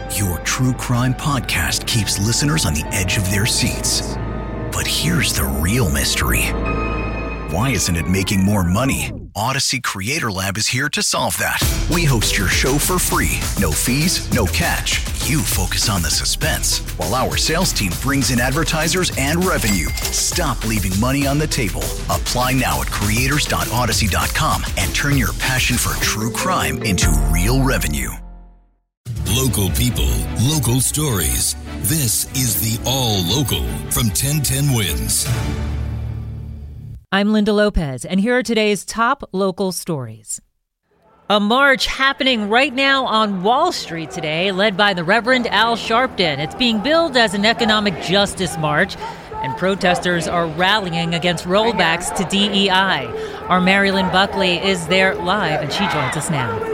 Your true crime podcast keeps listeners on the edge of their seats. But here's the real mystery. Why isn't it making more money? Odyssey Creator Lab is here to solve that. We host your show for free. No fees, no catch. You focus on the suspense, while our sales team brings in advertisers and revenue. Stop leaving money on the table. Apply now at creators.odyssey.com and turn your passion for true crime into real revenue. Local people, local stories. This is the All Local from 1010 Wins. I'm Linda Lopez, and here are today's top local stories. A march happening right now on Wall Street today, led by the Reverend Al Sharpton. It's being billed as an economic justice march, and protesters are rallying against rollbacks to DEI. Our Marilyn Buckley is there live, and she joins us now.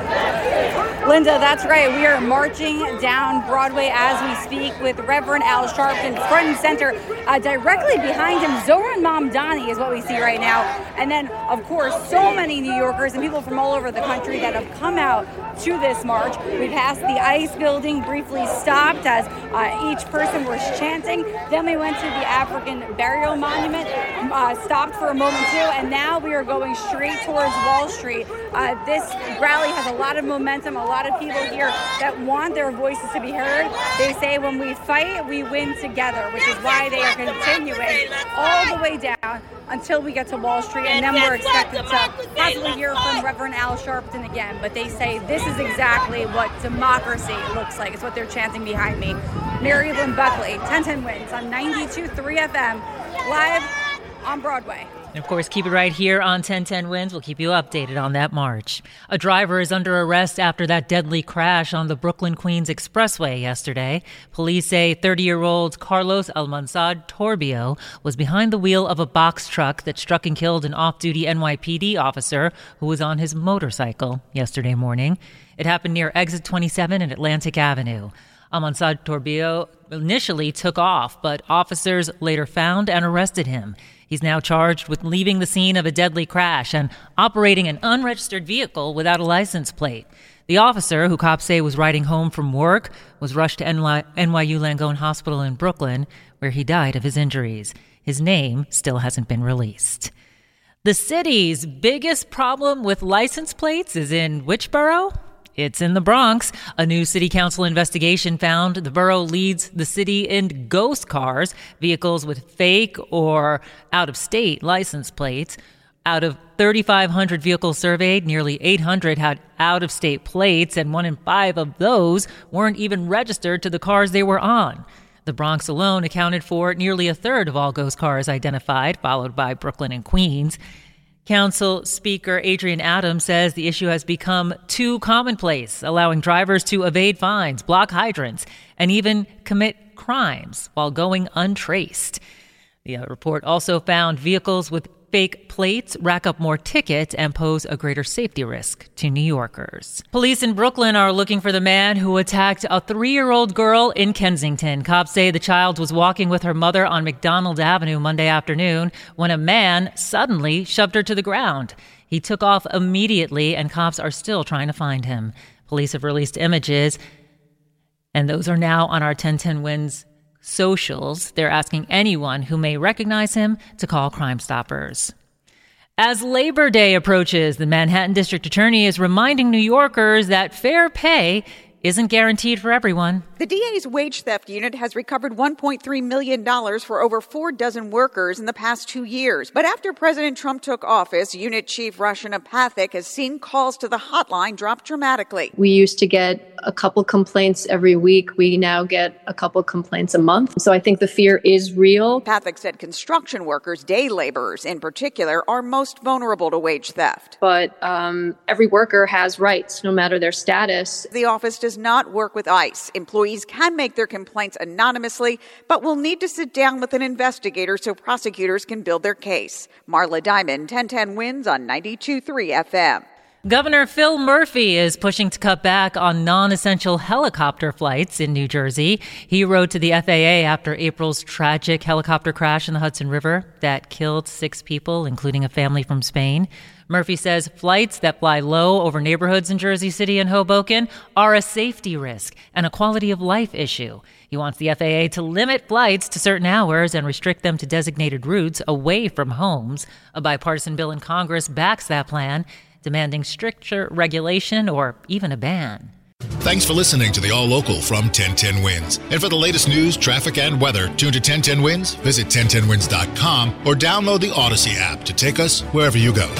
Linda, that's right. We are marching down Broadway as we speak with Reverend Al Sharpton front and center. Directly behind him, Zohran Mamdani is what we see right now. And then, of course, so many New Yorkers and people from all over the country that have come out to this march. We passed the ICE building, briefly stopped as each person was chanting. Then we went to the African Burial Monument, stopped for a moment too, and now we are going straight towards Wall Street. This rally has a lot of momentum, a lot of people here that want their voices to be heard. They say when we fight, we win together, which is why they are continuing all the way down until we get to Wall Street, and then we're expected to possibly hear from Reverend Al Sharpton again. But they say this is exactly what democracy looks like. It's what they're chanting behind me. Marilyn Buckley, 1010 Wins on 92.3 FM, live on Broadway. And of course, keep it right here on 1010 Wins. We'll keep you updated on that march. A driver is under arrest after that deadly crash on the Brooklyn-Queens Expressway yesterday. Police say 30-year-old Carlos Almanzar Toribio was behind the wheel of a box truck that struck and killed an off-duty NYPD officer who was on his motorcycle yesterday morning. It happened near Exit 27 and Atlantic Avenue. Almanzar Toribio initially took off, but officers later found and arrested him. He's now charged with leaving the scene of a deadly crash and operating an unregistered vehicle without a license plate. The officer, who cops say was riding home from work, was rushed to NYU Langone Hospital in Brooklyn, where he died of his injuries. His name still hasn't been released. The city's biggest problem with license plates is in which borough? It's in the Bronx. A new city council investigation found the borough leads the city in ghost cars, vehicles with fake or out-of-state license plates. Out of 3,500 vehicles surveyed, nearly 800 had out-of-state plates, and 1 in 5 of those weren't even registered to the cars they were on. The Bronx alone accounted for nearly a third of all ghost cars identified, followed by Brooklyn and Queens. Council Speaker Adrienne Adams says the issue has become too commonplace, allowing drivers to evade fines, block hydrants, and even commit crimes while going untraced. The report also found vehicles with fake plates rack up more tickets and pose a greater safety risk to New Yorkers. Police in Brooklyn are looking for the man who attacked a 3-year-old girl in Kensington. Cops say the child was walking with her mother on McDonald Avenue Monday afternoon when a man suddenly shoved her to the ground. He took off immediately, and cops are still trying to find him. Police have released images, and those are now on our 1010 Wins socials. They're asking anyone who may recognize him to call Crime Stoppers. As Labor Day approaches, the Manhattan District Attorney is reminding New Yorkers that fair pay isn't guaranteed for everyone. The DA's wage theft unit has recovered $1.3 million for over 4 dozen workers in the past 2 years. But after President Trump took office, Unit Chief Rashina Pathak has seen calls to the hotline drop dramatically. We used to get a couple complaints every week. We now get a couple complaints a month. So I think the fear is real. Pathak said construction workers, day laborers in particular, are most vulnerable to wage theft. But every worker has rights, no matter their status. The office does not work with ICE. Employees can make their complaints anonymously, but will need to sit down with an investigator so prosecutors can build their case. Marla Diamond, 1010 Wins on 92.3 FM. Governor Phil Murphy is pushing to cut back on non-essential helicopter flights in New Jersey. He wrote to the FAA after April's tragic helicopter crash in the Hudson River that killed 6 people, including a family from Spain. Murphy says flights that fly low over neighborhoods in Jersey City and Hoboken are a safety risk and a quality of life issue. He wants the FAA to limit flights to certain hours and restrict them to designated routes away from homes. A bipartisan bill in Congress backs that plan, demanding stricter regulation or even a ban. Thanks for listening to the All Local from 1010 Winds. And for the latest news, traffic, and weather, tune to 1010 Winds, visit 1010winds.com, or download the Odyssey app to take us wherever you go.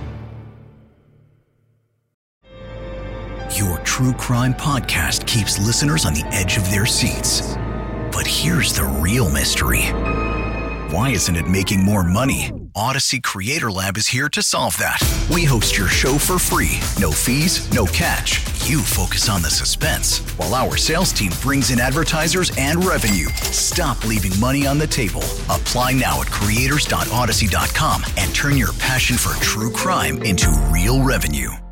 Your true crime podcast keeps listeners on the edge of their seats. But here's the real mystery. Why isn't it making more money? Odyssey Creator Lab is here to solve that. We host your show for free. No fees, no catch. You focus on the suspense, while our sales team brings in advertisers and revenue. Stop leaving money on the table. Apply now at creators.odyssey.com and turn your passion for true crime into real revenue.